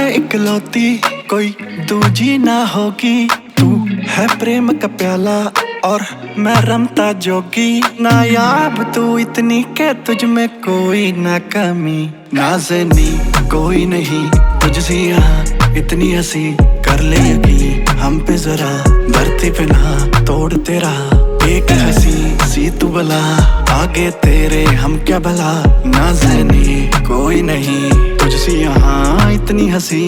इकलौती, कोई दूजी ना होगी। तू है प्रेम का प्याला और मैं रमता जोगी। नायाब तू इतनी के तुझ में कोई ना कमी। नाज़नी कोई नहीं तुझसे यहाँ इतनी हंसी। कर ले यकीन हम पे जरा, धरती पे ना तोड़ तेरा। एक हंसी सी तू बला, आगे तेरे हम क्या भला। नाज़नी कोई नहीं तुझसे यहाँ इतनी हंसी।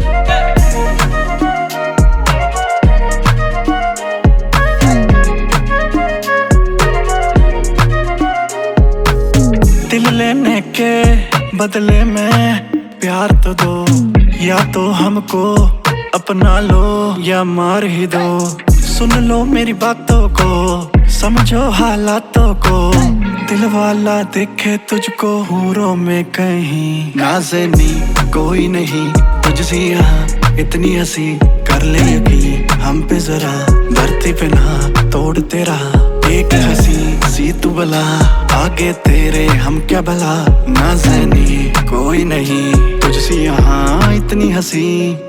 दिल लेने के बदले में प्यार तो दो, या तो हमको अपना लो या मार ही दो। सुन लो मेरी बातों को, समझो हालातों को। दिल वाला देखे तुझको हूरों में कहीं। नाज़नी कोई नहीं तुझसे यहाँ इतनी हंसी। कर ले यकीन हम पे जरा, धरती पे ना तोड़ तेरा। एक हंसी सी तू बला, आगे तेरे हम क्या भला। नाज़नी कोई नहीं तुझसे यहाँ इतनी हंसी।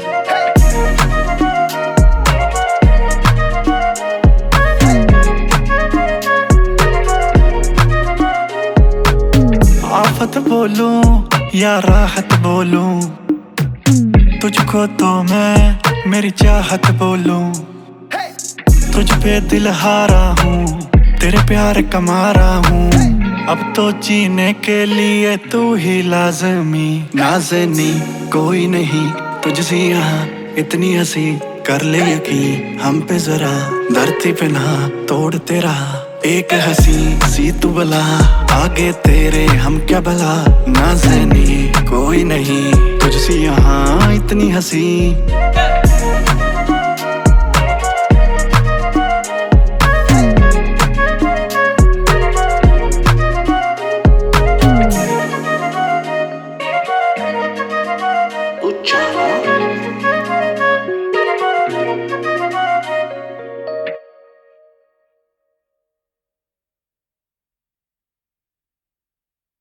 आफत बोलूं या राहत बोलूं, तुझको तो मैं मेरी चाहत बोलूं। तुझ पे दिल हारा हूँ, तेरे प्यार का मारा हूँ। अब तो जीने के लिए तू ही लाज़मी। नाज़नी कोई नहीं तुझसे यहाँ इतनी हंसी। कर ले यकीन हम पे जरा, धरती पे ना तोड़ तेरा। एक हंसी सी तू बला, आगे तेरे हम क्या भला। नाज़नी कोई नहीं तुझसे यहाँ इतनी हंसी।